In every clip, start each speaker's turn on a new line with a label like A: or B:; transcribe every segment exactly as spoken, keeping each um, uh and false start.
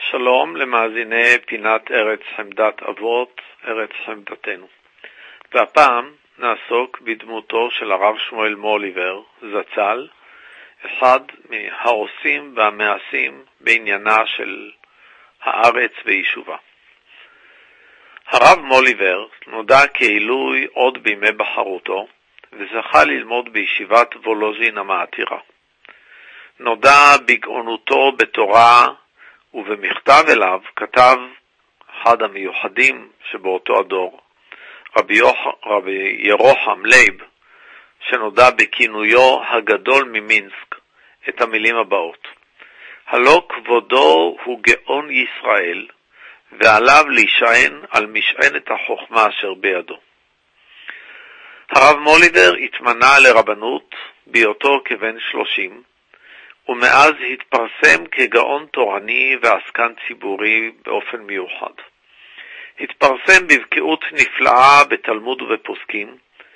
A: שלום למאזיני פינת ארץ חמדת אבות, ארץ חמדתנו. והפעם נעסוק בדמותו של הרב שמואל מוהליבר, זצ"ל, אחד מהעושים והמעשים בעניינה של הארץ ויישובה. הרב מוהליבר נודע כעילוי עוד בימי בחרותו, וזכה ללמוד בישיבת וולוז'ין המעתירה. נודע בגאונותו בתורה, ובמכתב אליו כתב אחד המיוחדים שבאותו הדור, רבי, יוח... רבי ירוחם לייב, שנודע בכינויו הגדול ממינסק, את המילים הבאות: הלא כבודו הוא גאון ישראל, ועליו להישען על משענת החוכמה אשר בידו. הרב מוהליבר התמנה לרבנות בהיותו כבן שלושים, ומאז התפרסם כגאון תורני ועסקן ציבורי באופן מיוחד. התפרסם בבקיאות נפלאה בתלמוד ובפוסקים,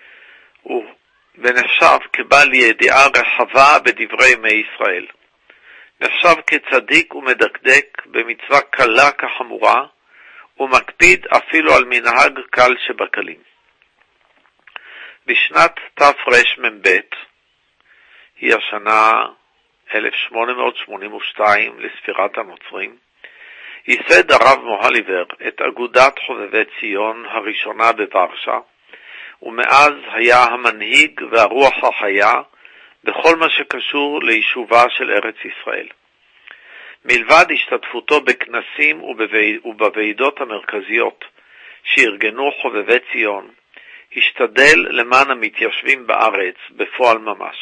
A: ונחשב כבעל ידיעה רחבה בדברי ימי ישראל. נחשב כצדיק ומדקדק במצווה קלה כחמורה, ומקפיד אפילו על מנהג קל שבקלים. בשנת תרמ"ב, היא השנה אלף שמונה מאות שמונים ושתיים לספירת הנוצרים, ייסד הרב מוהליבר את אגודת חובבי ציון הראשונה בוורשה, ומאז היה המנהיג והרוח החיה בכל מה שקשור ליישובה של ארץ ישראל. מלבד השתתפותו בכנסים ובוועידות המרכזיות שארגנו חובבי ציון, השתדל למען המתיישבים בארץ בפועל ממש.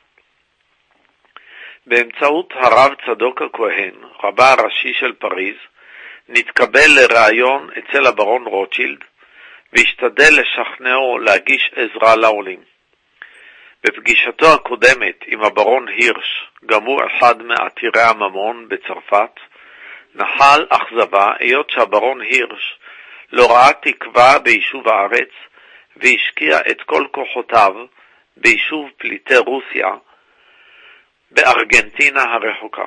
A: באמצעות הרב צדוק הכהן, רבה הראשי של פריז, נתקבל לראיון אצל הברון רוטשילד, והשתדל לשכנעו להגיש עזרה לעולים. בפגישתו הקודמת עם הברון הירש, גם הוא אחד מעתירי הממון בצרפת, נחל אכזבה היות שהברון הירש לא ראה תקווה ביישוב הארץ, והשקיע את כל כוחותיו ביישוב פליטי רוסיה, בארגנטינה הרחוקה.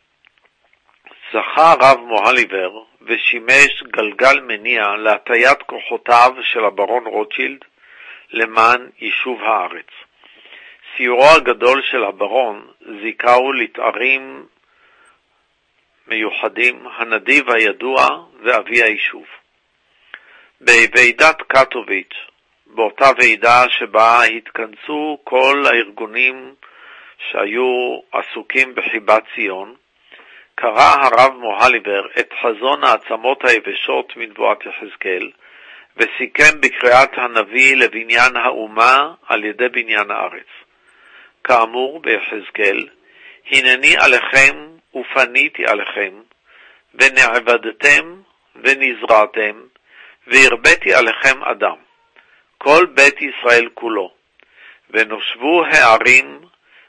A: זכה הרב מוהליבר ושימש גלגל מניע להטיית כוחותיו של הברון רוטשילד למען יישוב הארץ. סיורו הגדול של הברון זיכהו לתארים מיוחדים, הנדיב הידוע ואבי היישוב. בוועידת קטוביץ, באותה ועידה שבה התכנסו כל הארגונים שהיו עסוקים בחיבת ציון, קרא הרב מוהליבר את חזון העצמות היבשות מנבואת יחזקאל, וסיכם בקריאת הנביא לבניין האומה על ידי בניין הארץ. כאמור ביחזקאל, הנני עליכם ופניתי עליכם, ונעבדתם ונזרעתם, והרביתי עליכם אדם, כל בית ישראל כולו, ונושבו הערים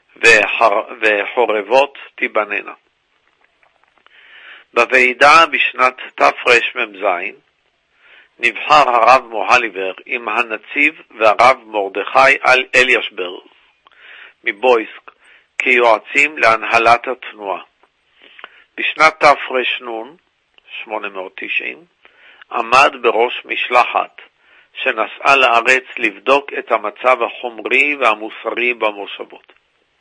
A: וחורבות תיבננה. בוועידה בשנת תרמ"ז נבחר הרב מוהליבר עם הנציב והרב מרדכי אלישברג מבויסק כיועצים להנהלת התנועה. בשנת תר"ן שמונה מאות תשעים עמד בראש משלחת שנסעה לארץ לבדוק את המצב החומרי והמוסרי במושבות.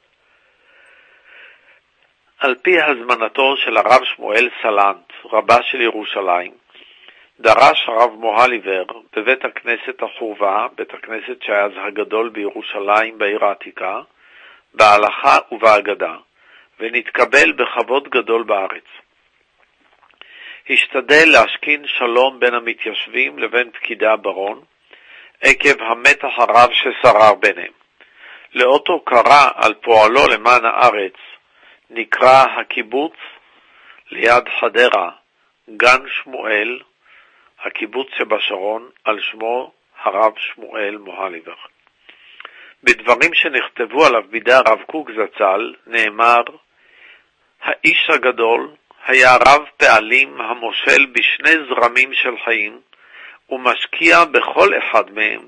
A: על פי הזמנתו של הרב שמואל סלנט, רבה של ירושלים, דרש הרב מוהליבר בבית הכנסת החורבה, בית הכנסת שהיה אז הגדול בירושלים בעיר העתיקה, בהלכה ובהגדה, ונתקבל בכבוד גדול בארץ. השתדל להשכין שלום בין המתיישבים לבין פקידי הברון, עקב המתח הרב ששרר ביניהם. לאותו קרא על פועלו למען הארץ, נקרא הקיבוץ ליד חדרה, גן שמואל, הקיבוץ שבשרון, על שמו הרב שמואל מוהליבר. בדברים שנכתבו עליו בידי הרב קוק זצ"ל נאמר, האיש הגדול היה רב פעלים המושל בשני זרמים של חיים, ומשקיע בכל אחד מהם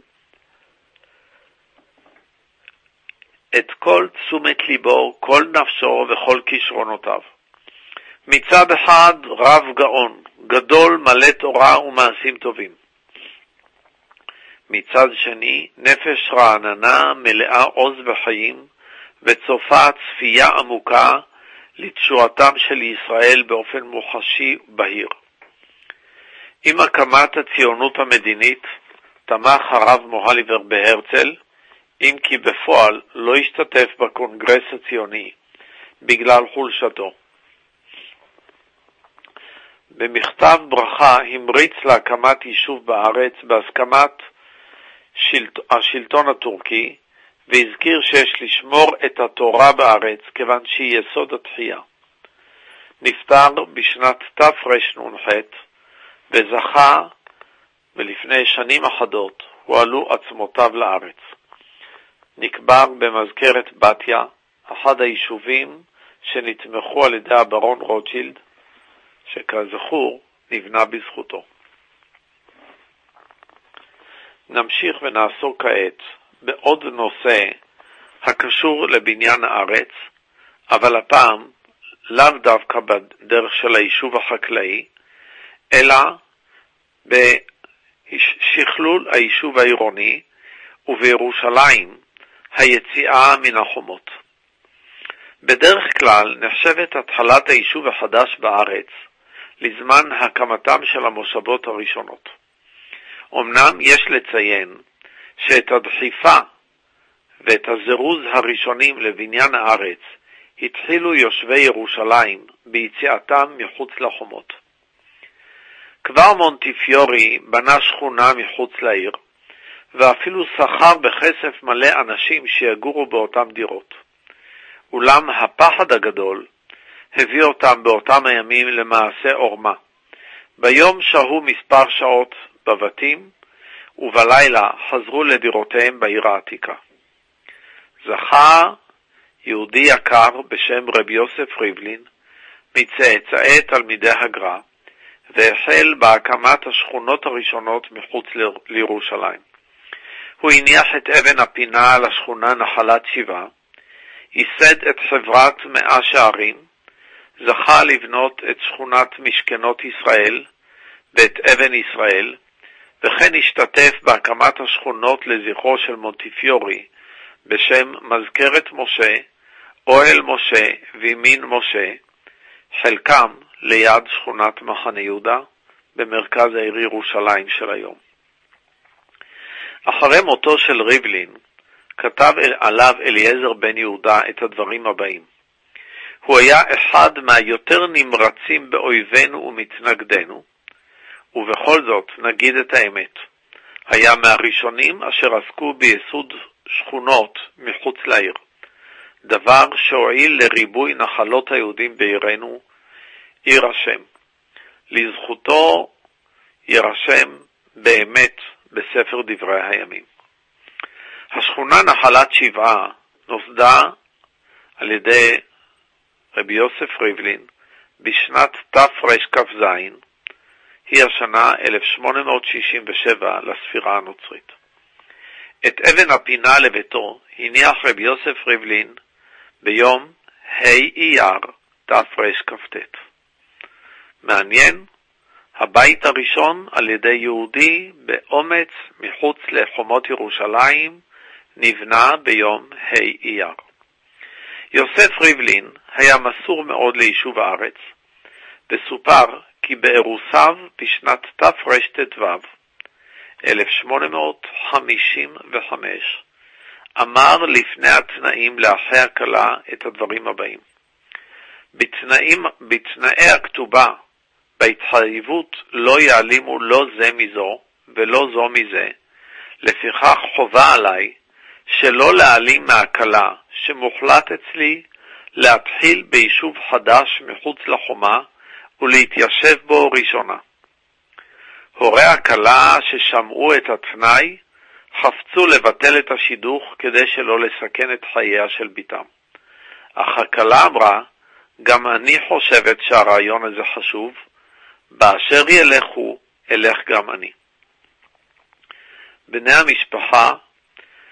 A: את כל תשומת ליבו, כל נפשו וכל כישרונותיו. מצד אחד רב גאון, גדול, מלא תורה ומעשים טובים. מצד שני, נפש רעננה, מלאה עוז וחיים, וצופה צפייה עמוקה לתשועתם של ישראל באופן מוחשי בהיר. עם הקמת הציונות המדינית, תמך הרב מוהליבר בהרצל, אם כי בפועל לא השתתף בקונגרס הציוני בגלל חולשתו. במכתב ברכה המריץ להקמת יישוב בארץ בהסכמת שלט... השלטון הטורקי, והזכיר שיש לשמור את התורה בארץ כיוון שהיא יסוד התחייה. נפטר בשנת תרנ"ח וזכה, ולפני שנים אחדות הועלו עצמותיו לארץ. נקבר במזכרת בתיה, אחד היישובים שנתמכו על ידי הברון רוטשילד, שכזכור נבנה בזכותו. נמשיך ונעסוק כעת בעוד נושא הקשור לבניין הארץ, אבל הפעם לאו דווקא בדרך של היישוב החקלאי, אלא בשכלול היישוב העירוני, ובירושלים היציאה מן החומות. בדרך כלל נחשבת התחלת היישוב החדש בארץ לזמן הקמתם של המושבות הראשונות. אמנם יש לציין שאת הדחיפה ואת הזירוז הראשונים לבניין הארץ התחילו יושבי ירושלים ביציאתם מחוץ לחומות. כבר מונטיפיורי בנה שכונה מחוץ לעיר, ואפילו שכר בכסף מלא אנשים שיגורו באותם דירות. אולם הפחד הגדול הביא אותם באותם הימים למעשה עורמה. ביום שהו מספר שעות בבתים, ובלילה חזרו לדירותיהם בעיר העתיקה. זכה יהודי יקר בשם רבי יוסף ריבלין מצאצאי תלמידי הגר"א, והחל בהקמת השכונות הראשונות מחוץ לירושלים. הוא הניח את אבן הפינה על השכונה נחלת שבעה, ייסד את חברת מאה שערים, זכה לבנות את שכונת משכנות ישראל ואת אבן ישראל, וכן השתתף בהקמת השכונות לזכרו של מונטיפיורי בשם מזכרת משה, אוהל משה וימין משה, חלקם ליד שכונת מחנה יהודה במרכז העיר ירושלים של היום. אחרי מותו של ריבלין כתב עליו אליעזר בן יהודה את הדברים הבאים: הוא היה אחד מהיותר נמרצים באויבינו ומתנגדנו, ובכל זאת נגיד את האמת, היה מהראשונים אשר עסקו ביסוד שכונות מחוץ לעיר, דבר שהועיל לריבוי נחלות היהודים בעירנו, עיר השם. לזכותו ירשם באמת בספר דברי הימים. השכונה נחלת שבעה נוסדה על ידי רבי יוסף ריבלין בשנת תרכ"ז, היא השנה אלף שמונה מאות שישים ושבע לספירה הנוצרית. את אבן הפינה לביתו הניח רבי יוסף ריבלין ביום ה' אייר תרכ"ט. מעניין, הבית הראשון על ידי יהודי באומץ מחוץ לחומות ירושלים נבנה ביום ה' אייר. יוסף ריבלין היה מסור מאוד ליישוב הארץ, וסופר כי באירוסיו בשנת תרט"ו, אלף שמונה מאות חמישים וחמש, אמר לפני התנאים לאחי הכלה את הדברים הבאים: בתנאים, בתנאי הכתובה, בהתחייבות לא יעלימו לא זה מזו ולא זו מזה, לפיכך חובה עליי שלא להעלים מהכלה שמוחלט אצלי להתחיל ביישוב חדש מחוץ לחומה ולהתיישב בו ראשונה. הורי הכלה ששמעו את התנאי חפצו לבטל את השידוך כדי שלא לסכן את חייה של ביתם. אך הכלה אמרה, גם אני חושבת שהרעיון הזה חשוב, באשר ילכו, אלך גם אני. בני המשפחה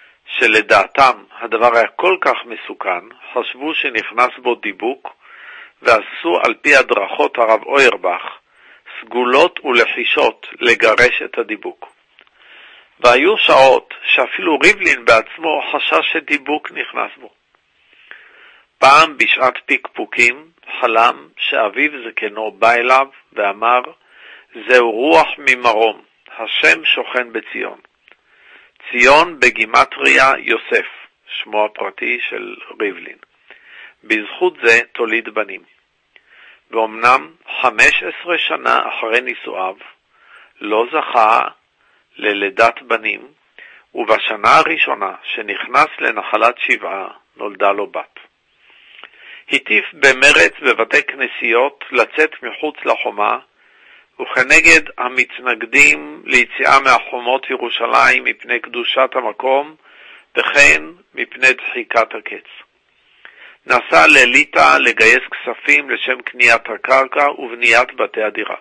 A: שלדעתם הדבר היה כל כך מסוכן, חשבו שנכנס בו דיבוק, ועשו על פי הדרכות הרב אוירבך סגולות ולחישות לגרש את הדיבוק. והיו שעות שאפילו ריבלין בעצמו חשש שדיבוק נכנס בו. פעם בשעת פיקפוקים חלם שאביו זקנו בא אליו ואמר, זהו רוח ממרום, השם שוכן בציון. ציון בגימטריה יוסף, שמו הפרטי של ריבלין. בזכות זה תוליד בנים. ואומנם חמש עשרה שנה אחרי נישואיו לא זכה ללידת בנים, ובשנה הראשונה שנכנס לנחלת שבעה נולדה לו בת. הטיף במרץ בבתי כנסיות לצאת מחוץ לחומה, וכנגד המתנגדים ליציאה מהחומות ירושלים מפני קדושת המקום, וכן מפני דחיקת הקץ. נסע לליטא לגייס כספים לשם קניית הקרקע ובניית בתי הדירה.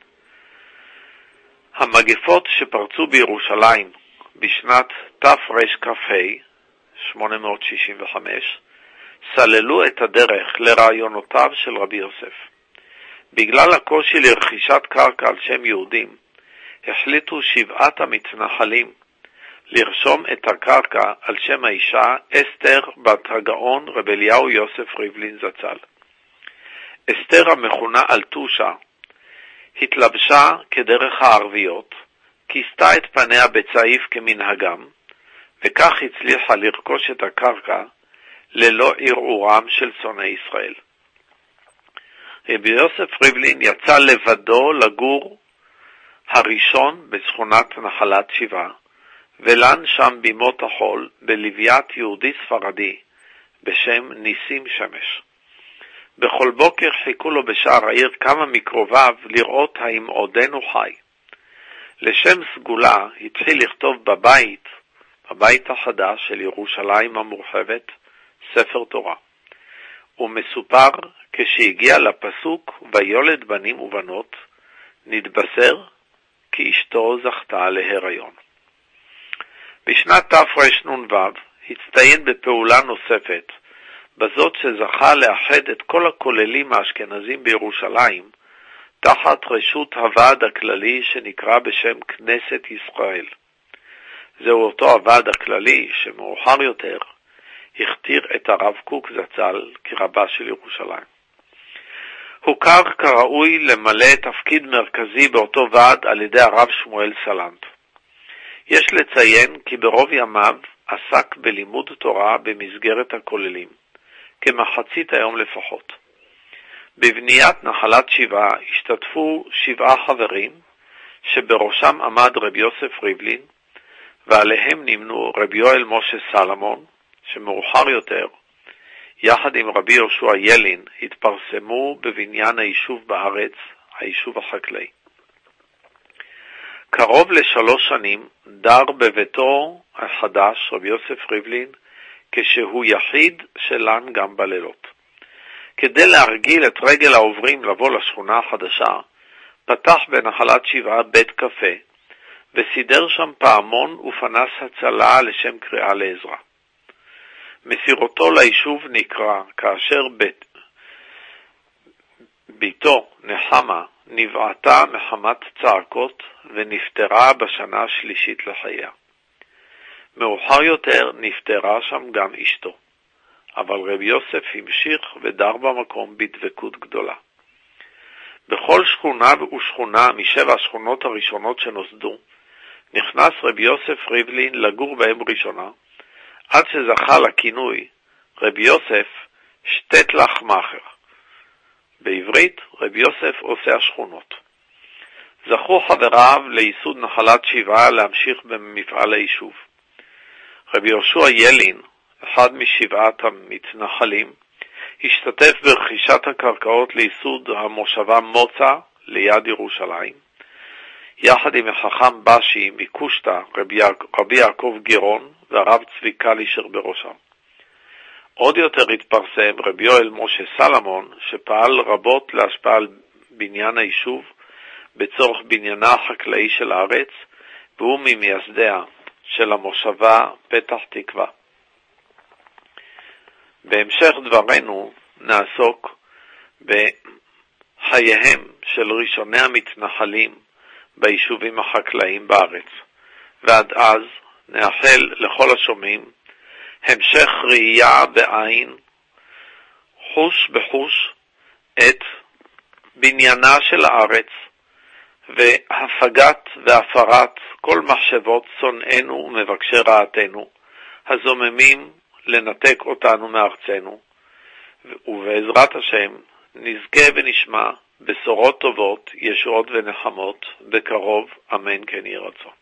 A: המגפות שפרצו בירושלים בשנת תרכ"ה, שמונה מאות שישים וחמש, סללו את הדרך לרעיונותיו של רבי יוסף. בגלל הקושי לרכישת קרקע על שם יהודים, החליטו שבעת המתנחלים לרשום את הקרקע על שם האישה אסתר בת הגאון רב אליהו יוסף ריבלין זצ"ל. אסתר המכונה אלטושה התלבשה כדרך הערביות, כיסתה את פניה בצעיף כמנהגם, וכך הצליחה לרכוש את הקרקע ללא ערעורם של שונאי ישראל. רבי יוסף ריבלין יצא לבדו לגור הראשון בשכונת נחלת שבעה, ולן שם בימות החול בלוויית יהודי ספרדי בשם ניסים שמש. בכל בוקר חיכו לו בשער העיר כמה מקרוביו לראות האם עודנו חי. לשם סגולה התחיל לכתוב בבית, בבית החדש של ירושלים המורחבת, ספר תורה. ומסופר כשהגיע לפסוק ויולד בנים ובנות, נתבשר כי אשתו זכתה להיריון. בשנת תרנ"ו הצטיין בפעולה נוספת, בזאת שזכה לאחד את כל הכוללים האשכנזים בירושלים, תחת רשות הוועד הכללי שנקרא בשם כנסת ישראל. זהו אותו הוועד הכללי שמאוחר יותר הכתיר את הרב קוק זצ"ל כרבה של ירושלים. הוכר כראוי למלא תפקיד מרכזי באותו ועד על ידי הרב שמואל סלנט. יש לציין כי ברוב ימיו עסק בלימוד תורה במסגרת הכוללים, כמחצית היום לפחות. בבניית נחלת שבעה השתתפו שבעה חברים, שבראשם עמד רבי יוסף ריבלין, ועליהם נמנו רבי יואל משה סלמון, שמאוחר יותר, יחד עם רבי יהושע ילין, התפרסמו בבניין היישוב בארץ, היישוב החקלאי. קרוב לשלוש שנים דר בביתו החדש רבי יוסף ריבלין, כשהוא יחיד שלן גם בלילות. כדי להרגיל את רגל העוברים לבוא לשכונה החדשה, פתח בנחלת שבעה בית קפה, וסידר שם פעמון ופנס הצלה לשם קריאה לעזרה. מסירותו ליישוב נקרא כאשר בית, ביתו נחמה נבעתה מחמת צעקות ונפטרה בשנה השלישית לחייה. מאוחר יותר נפטרה שם גם אשתו, אבל רבי יוסף המשיך ודר במקום בדבקות גדולה. בכל שכונה ושכונה משבע השכונות הראשונות שנוסדו, נכנס רבי יוסף ריבלין לגור בהם ראשונה, עד שזכה לכינוי רבי יוסף שטטלך מאחר. בעברית רבי יוסף עושה השכונות. זכו חבריו לייסוד נחלת שבעה להמשיך במפעל היישוב. רבי יהושע ילין, אחד משבעת המתנחלים, השתתף ברכישת הקרקעות לייסוד המושבה מוצא ליד ירושלים, יחד עם החכם בשי מקושטה, רבי, רבי יעקב גירון והרב צבי קלישר בראשם. עוד יותר התפרסם רבי יואל משה סלמון, שפעל רבות להשפעה על בניין היישוב בצורך בניינה החקלאי של הארץ, והוא ממייסדיה של המושבה פתח תקווה. בהמשך דברנו נעסוק בחייהם של ראשוני המתנחלים ביישובים החקלאיים בארץ. ועד אז נאחל לכל השומעים המשך ראייה בעין, חוש בחוש, את בניינה של הארץ והפגת והפרת כל מחשבות שונאינו ומבקשי רעתנו, הזוממים לנתק אותנו מארצנו, ובעזרת השם נזכה ונשמע בשורות טובות, ישועות ונחמות, בקרוב, אמן כן יהי רצון.